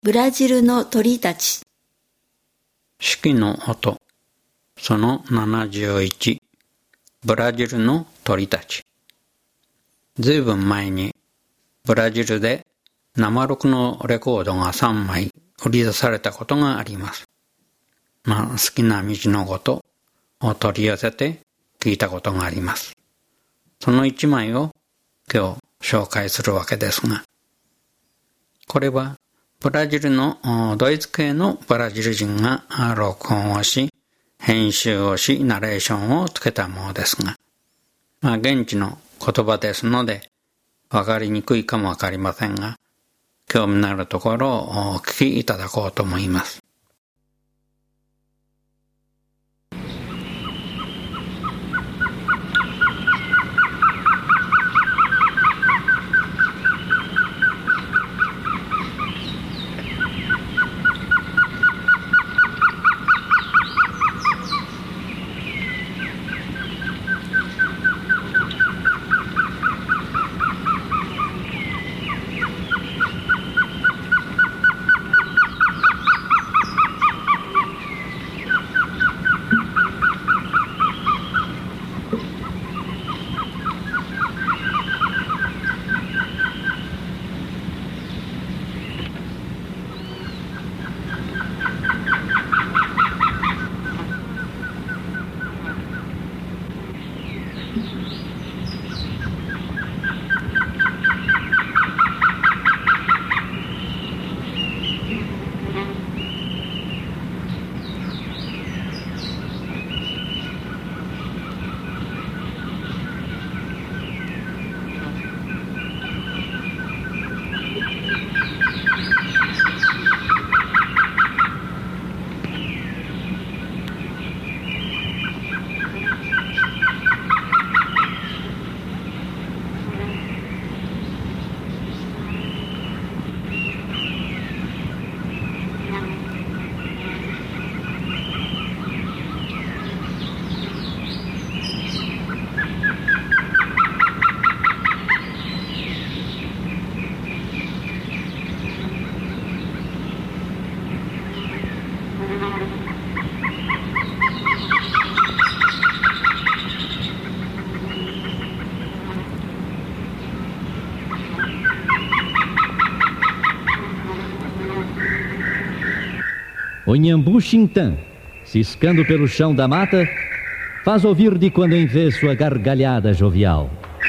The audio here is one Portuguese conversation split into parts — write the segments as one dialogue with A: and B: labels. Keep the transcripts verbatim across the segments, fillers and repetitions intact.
A: ブラジルの鳥たち。
B: 四季の音、そのななじゅういち、ブラジルの鳥たち。ずいぶん前にブラジルで生録のレコードがさんまい売り出されたことがあります。まあ、好きな道のことを取り寄せて聞いたことがあります。そのいちまいを今日紹介するわけですが、これはブラジルのドイツ系のブラジル人が録音をし、編集をし、ナレーションをつけたものですが、まあ、現地の言葉ですので、わかりにくいかもわかりませんが、興味のあるところをお聞きいただこうと思います。
C: O Inhambu Xintã, ciscando pelo chão da mata, faz ouvir de quando em vez sua gargalhada jovial.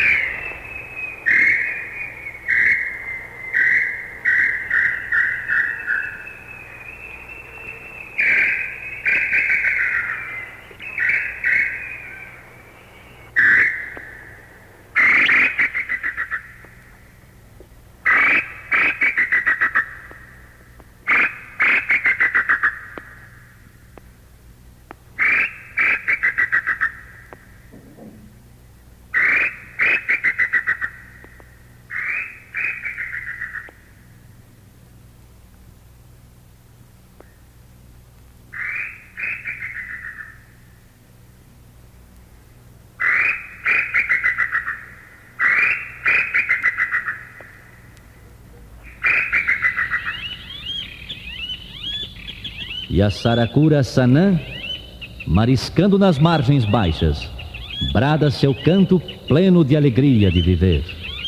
C: E a saracura Sanã, mariscando nas margens baixas, brada seu canto pleno de alegria de viver.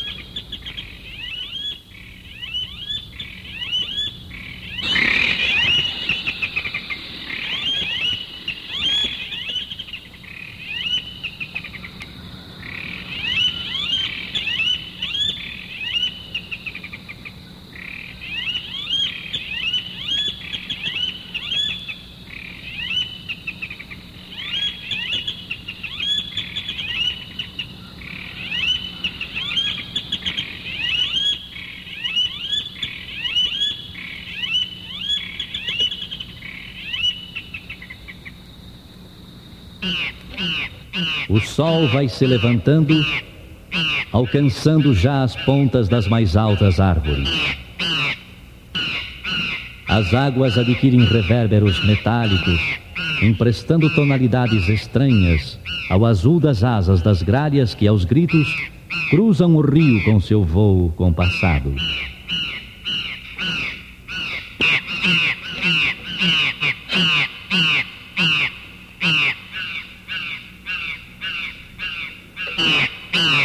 C: O sol vai se levantando, alcançando já as pontas das mais altas árvores. As águas adquirem revérberos metálicos, emprestando tonalidades estranhas ao azul das asas das grárias que, aos gritos, cruzam o rio com seu vôo compassado.
D: Yeah.